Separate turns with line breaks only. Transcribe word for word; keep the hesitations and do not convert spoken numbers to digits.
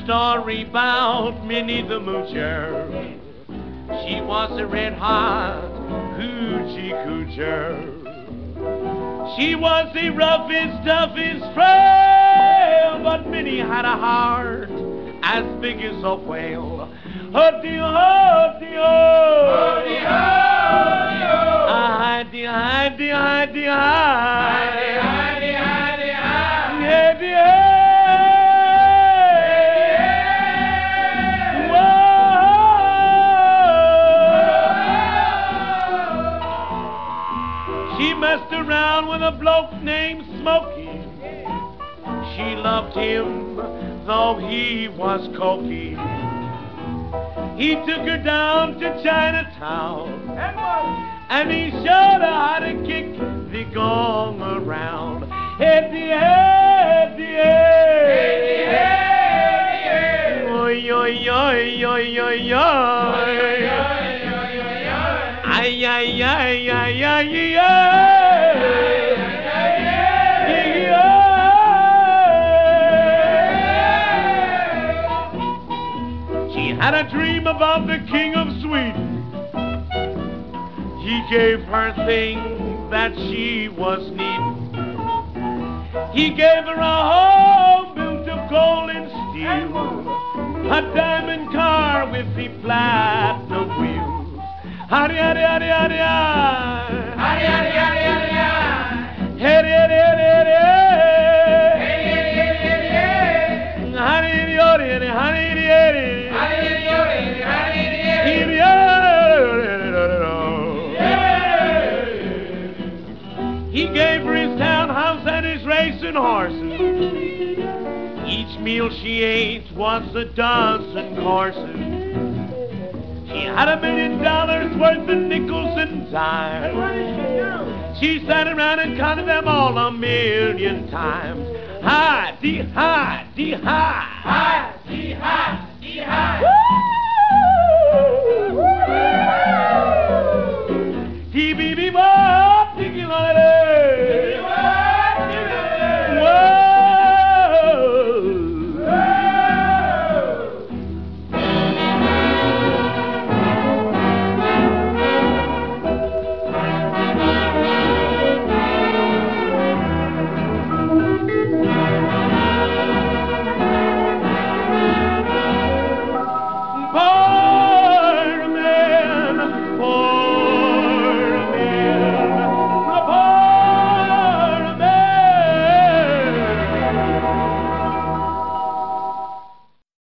story about Minnie the Moocher. She was a red-hot hoochie coocher. She was the roughest, toughest frail, but Minnie had a heart as big as a whale. Huddy, huddy, oh, huddy, huddy, oh, huddy, huddy, huddy, huddy, huddy, huddy, huddy, huddy. She messed around with a bloke named Smokey. She loved him, though he was cokey. He took her down to Chinatown, and he showed her how to kick the gong around. Heady, heady, heady, heady, oi, oi, oi, oi, oi, oi. Ay, ay, ay, ay, ay, ay. She had a dream about the King of Sweden. He gave her things that she was needing. He gave her a home built of gold and steel, a diamond car with the platinum wheels. Howdy, howdy, howdy, howdy, howdy, howdy, howdy, howdy, howdy, howdy, howdy, howdy, howdy, howdy, howdy. He gave her his townhouse and his racing horses. Each meal she ate was a dozen courses. She had a million dollars worth of nickels and dimes.
What did she do?
She sat around and counted them all a million times. Hi, dee, hi, dee, hi.
Hi, dee, hi.